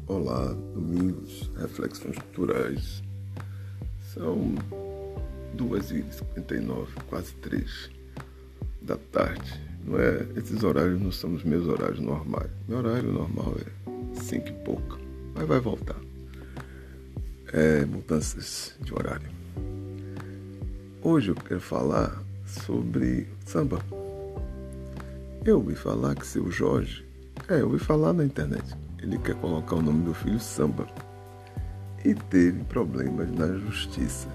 Olá, domingos, reflexões culturais. São 2h59, quase 3 da tarde. Não é, esses horários não são os meus horários normais. Meu horário normal é 5 e pouco, mas vai voltar. Mudanças de horário. Hoje eu quero falar sobre samba. Eu ouvi falar que seu Jorge, eu ouvi falar na internet, ele quer colocar o nome do filho Samba e teve problemas na justiça.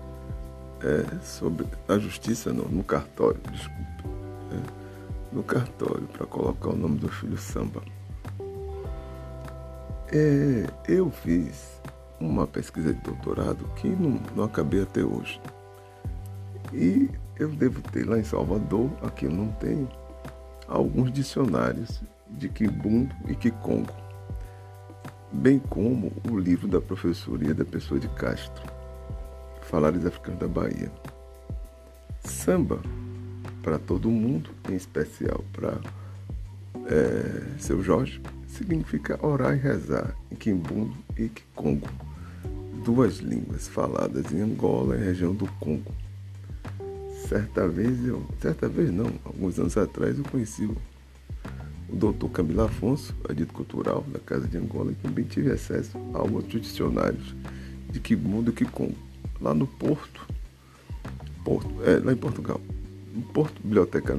No cartório, desculpe. No cartório para colocar o nome do filho Samba. Eu fiz uma pesquisa de doutorado que não acabei até hoje. E eu devo ter lá em Salvador, aqui eu não tenho, alguns dicionários de Quimbundo e Kikongo, bem como o livro da professora Ieda Pessoa de Castro, Falares Africanos da Bahia. Samba, para todo mundo, em especial para seu Jorge, significa orar e rezar em Quimbundo e Kikongo, duas línguas faladas em Angola e região do Congo. Alguns anos atrás eu conheci o doutor Camilo Afonso, adito cultural da Casa de Angola, e também tive acesso a outros dicionários de Quimbundo e Kikongo, lá no lá em Portugal. No Porto, Biblioteca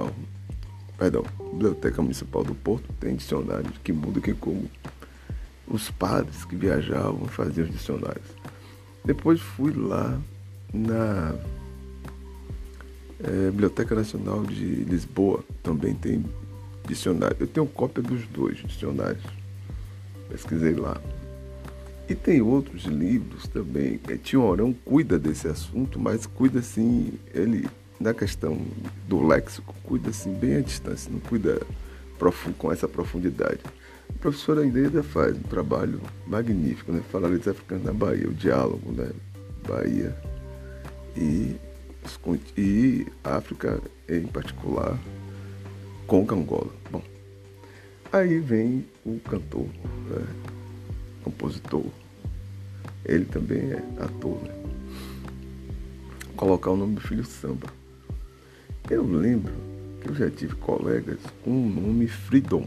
Municipal do Porto, tem dicionário de Quimbundo e Kikongo. Os padres que viajavam faziam os dicionários. Depois fui lá na Biblioteca Nacional de Lisboa, também tem dicionário. Eu tenho cópia dos dois dicionários. Pesquisei lá. E tem outros livros também. Tinhorão cuida desse assunto, mas cuida assim, ele, na questão do léxico, cuida assim bem à distância, não cuida com essa profundidade. A professora Ieda faz um trabalho magnífico, né? Falares Africanos na Bahia, o diálogo, né? Bahia e África em particular, Congo, Angola. Bom, aí vem o cantor, compositor, ele também é ator, né? Colocar o nome do filho Samba. Eu lembro que eu já tive colegas com o nome Freedom.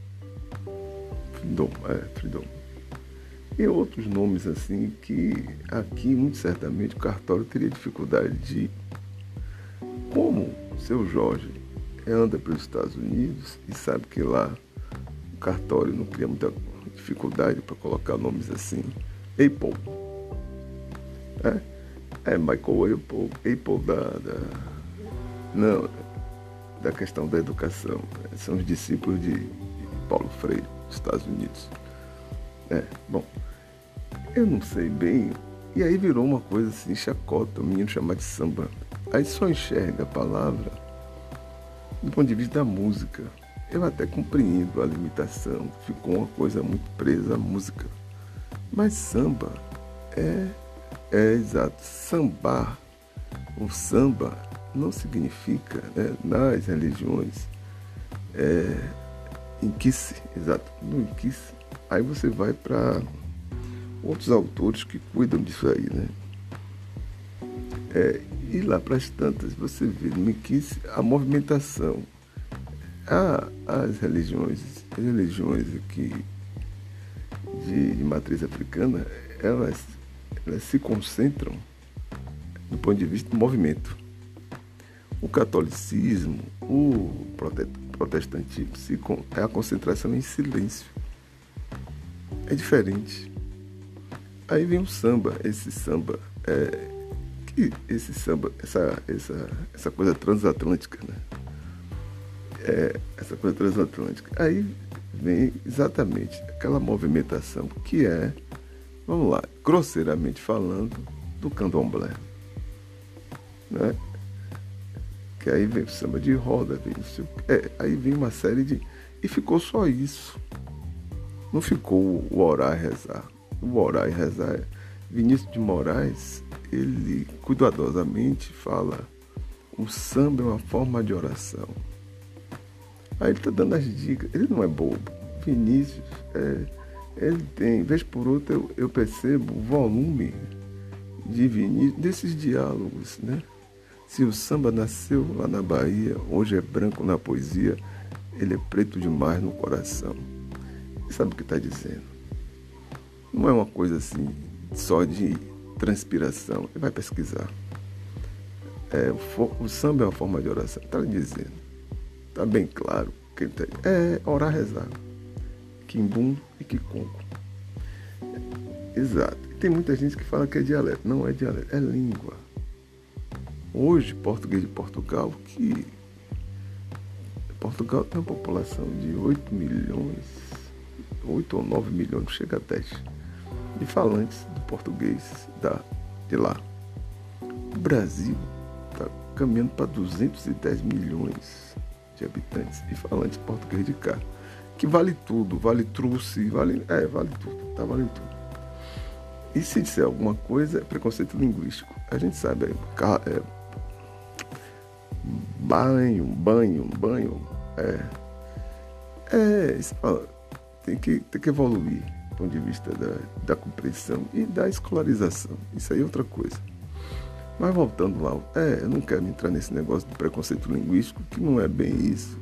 E outros nomes assim que aqui, muito certamente, o cartório teria dificuldade de ir. Como o seu Jorge anda pelos Estados Unidos e sabe que lá o cartório não cria muita dificuldade para colocar nomes assim. Apple. Michael Apple da questão da educação. São os discípulos de Paulo Freire, dos Estados Unidos. Bom, eu não sei bem. E aí virou uma coisa assim, chacota, o menino chamar de samba. Aí só enxerga a palavra do ponto de vista da música. Eu até compreendo a limitação, ficou uma coisa muito presa à música. Mas samba é exato, sambar. O samba não significa, nas religiões, inquice, exato, no inquice. Aí você vai para outros autores que cuidam disso aí, né? E lá para as tantas, você vê no inquice a movimentação. As religiões aqui de matriz africana, elas se concentram do ponto de vista do movimento. O catolicismo, o protestantismo, é a concentração em silêncio. É diferente. Aí vem o samba, essa coisa transatlântica, né? Essa coisa transatlântica. Aí vem exatamente aquela movimentação que vamos lá, grosseiramente falando, do candomblé, né? Que aí vem o samba de roda, aí vem uma série de... E ficou só isso. Não ficou o orar e rezar. O orar e rezar, Vinícius de Moraes, ele cuidadosamente fala: o samba é uma forma de oração. Aí ele está dando as dicas. Ele não é bobo. Vinícius Ele tem, vez por outra, eu percebo o volume de Vinícius desses diálogos, né? Se o samba nasceu lá na Bahia, hoje é branco na poesia, ele é preto demais no coração. E sabe o que está dizendo? Não é uma coisa assim, só de transpiração. Ele vai pesquisar. O samba é uma forma de oração. Está lhe dizendo. Está bem claro. Que ele tá, orar, rezar. Quimbum e quiconco. Exato. E tem muita gente que fala que é dialeto. Não é dialeto, é língua. Hoje, português de Portugal, que Portugal tem uma população de 8 milhões, 8 ou 9 milhões, chega a 10, de falantes do português de lá. O Brasil está caminhando para 210 milhões de habitantes e falantes de português de cá. Que vale tudo, vale truce, vale tudo, tá valendo tudo. E se disser alguma coisa, é preconceito linguístico. A gente sabe, banho. Tem que evoluir do ponto de vista da compreensão e da escolarização. Isso aí é outra coisa. Mas voltando lá, eu não quero entrar nesse negócio de preconceito linguístico, que não é bem isso.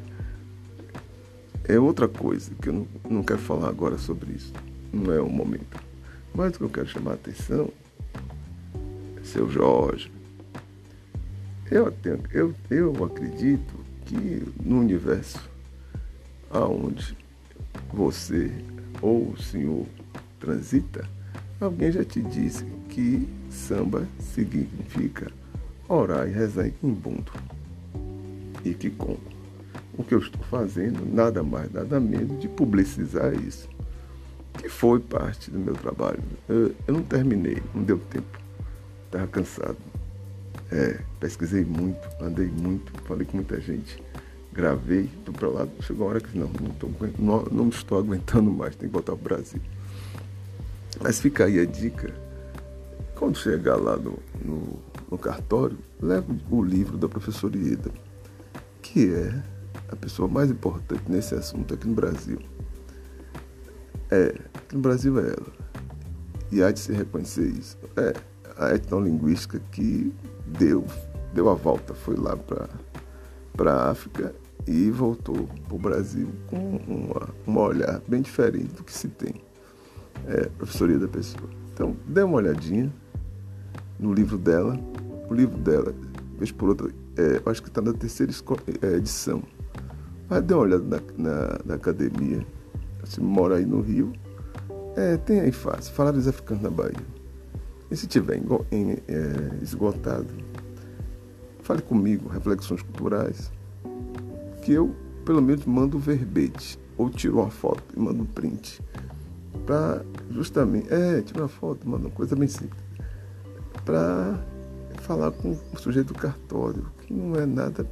É outra coisa, que eu não quero falar agora sobre isso. Não é o momento. Mas o que eu quero chamar a atenção, seu Jorge, eu acredito que no universo aonde você ou o senhor transita, alguém já te disse que samba significa orar e rezar em quimbundu e quicongo. O que eu estou fazendo, nada mais, nada menos de publicizar isso, que foi parte do meu trabalho. Eu não terminei, não deu tempo, estava cansado. Pesquisei muito, andei muito, falei com muita gente, gravei, estou para lá, chegou a hora que não estou aguentando mais, tem que voltar para o Brasil. Mas fica aí a dica, quando chegar lá no cartório, leve o livro da professora Ieda, que é a pessoa mais importante nesse assunto aqui no Brasil. Aqui no Brasil é ela. E há de se reconhecer isso. A etnolinguística que deu a volta, foi lá para a África e voltou para o Brasil com um olhar bem diferente do que se tem. Professoria da pessoa. Então, dê uma olhadinha no livro dela. O livro dela, vez por outra, acho que está na 3ª edição. Mas dê uma olhada na academia. Se mora aí no Rio, tem aí fácil. Falares africanos na Bahia. E se tiver esgotado, fale comigo, Reflexões Culturais, que eu, pelo menos, mando o verbete, ou tiro uma foto e mando um print, para justamente, tiro uma foto, mando uma coisa bem simples, para falar com o sujeito do cartório, que não é nada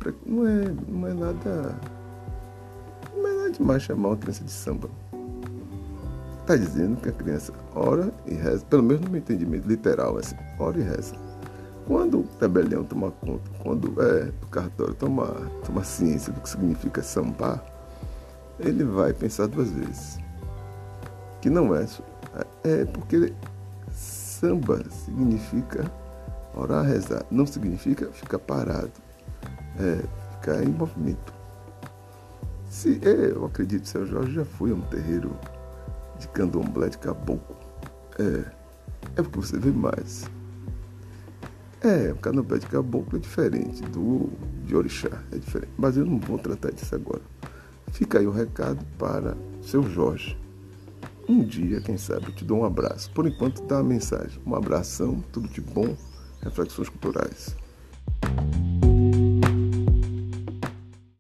demais chamar uma criança de samba. Está dizendo que a criança ora e reza, pelo menos no meu entendimento literal, assim, ora e reza. Quando o tabelião toma conta, quando o cartório toma ciência do que significa sambar, ele vai pensar 2 vezes. Que não é porque samba significa orar, rezar. Não significa ficar parado, ficar em movimento. Eu acredito que o seu Jorge já foi a um terreiro de candomblé, de caboclo. É porque você vê mais. O candomblé de caboclo é diferente de orixá, é diferente. Mas eu não vou tratar disso agora. Fica aí o recado para o seu Jorge. Um dia, quem sabe, eu te dou um abraço. Por enquanto, dá a mensagem. Um abração, tudo de bom. Reflexões Culturais.